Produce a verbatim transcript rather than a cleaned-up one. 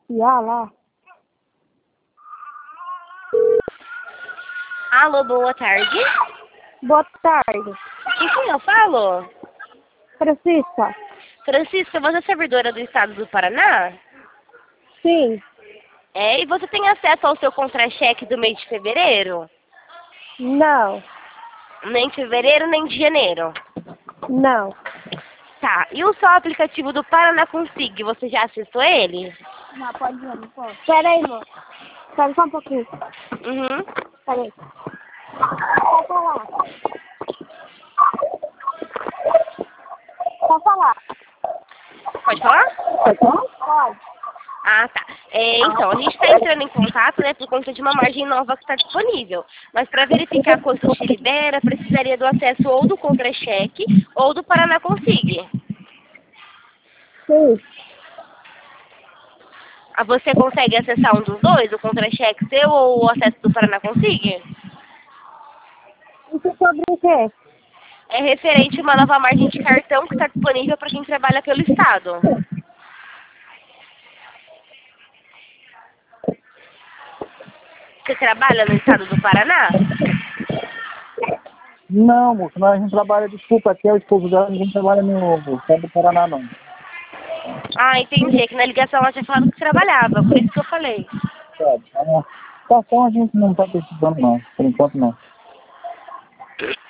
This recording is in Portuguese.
passear lá? Alô, boa tarde. Boa tarde. E quem eu falo? Francisca? Francisca, você é servidora do estado do Paraná? Sim. É, e você tem acesso ao seu contra-cheque do mês de fevereiro? Não. Nem de fevereiro, nem de janeiro. Não. Tá, e o seu aplicativo do Paraná Consig, você já acessou ele? Não, pode ir, não pode. Pera aí, irmão. Espera só um pouquinho. Uhum. Pera aí. Pode falar. Pode falar. Pode falar? Pode falar? Pode. Ah, tá. É, então, a gente está entrando em contato, né, por conta de uma margem nova que está disponível. Mas para verificar quanto te libera, precisaria do acesso ou do contra-cheque ou do Paraná Consig. Sim. Ah, você consegue acessar um dos dois, o contra-cheque seu ou o acesso do Paraná Consig? Isso sobre o quê? É referente a uma nova margem de cartão que está disponível para quem trabalha pelo Estado. Você trabalha no Estado do Paraná? Não, moço, nós não trabalha, desculpa, aqui é o esposo dela, ninguém trabalha no estado do Paraná, não. Ah, entendi. É que na ligação ela tinha falado que trabalhava, por isso que eu falei. Sabe? A situação a gente não está precisando, não, por enquanto não.